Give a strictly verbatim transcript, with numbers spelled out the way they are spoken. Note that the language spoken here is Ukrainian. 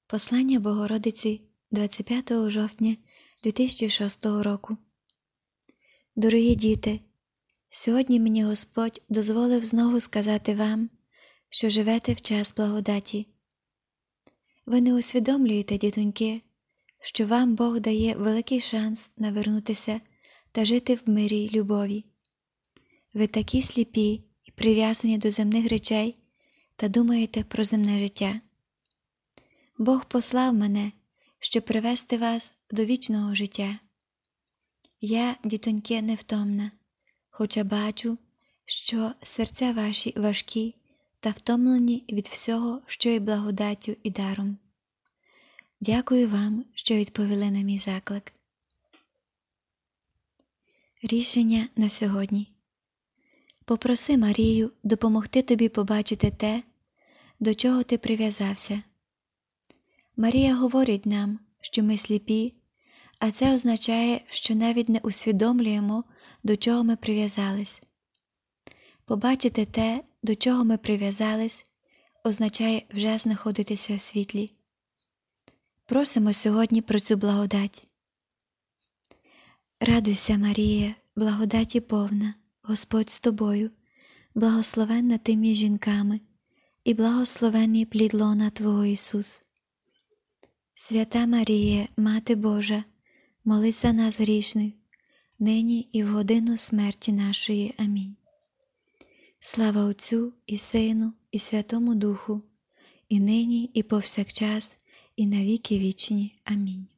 Послання Богородиці двадцять п'ятого жовтня дві тисячі шостого року. Дорогі діти, сьогодні мені Господь дозволив знову сказати вам, що живете в час благодаті. Ви не усвідомлюєте, дітоньки, що вам Бог дає великий шанс навернутися та жити в мирі й любові. Ви такі сліпі і прив'язані до земних речей та думаєте про земне життя. Бог послав мене, щоб привести вас до вічного життя. Я, дітоньки, невтомна, хоча бачу, що серця ваші важкі та втомлені від всього, що є благодаттю і даром. Дякую вам, що відповіли на мій заклик. Рішення на сьогодні. Попроси Марію допомогти тобі побачити те, до чого ти прив'язався. Марія говорить нам, що ми сліпі, а це означає, що навіть не усвідомлюємо, до чого ми прив'язались. Побачити те, до чого ми прив'язались, означає вже знаходитися в світлі. Просимо сьогодні про цю благодать. Радуйся, Марія, благодаті повна, Господь з тобою, благословенна ти між жінками, і благословенний плід лона Твого Ісус. Свята Марія, Мати Божа, молись за нас грішних, нині і в годину смерті нашої. Амінь. Слава Отцю і Сину, і Святому Духу, і нині, і повсякчас, і на віки вічні. Амінь.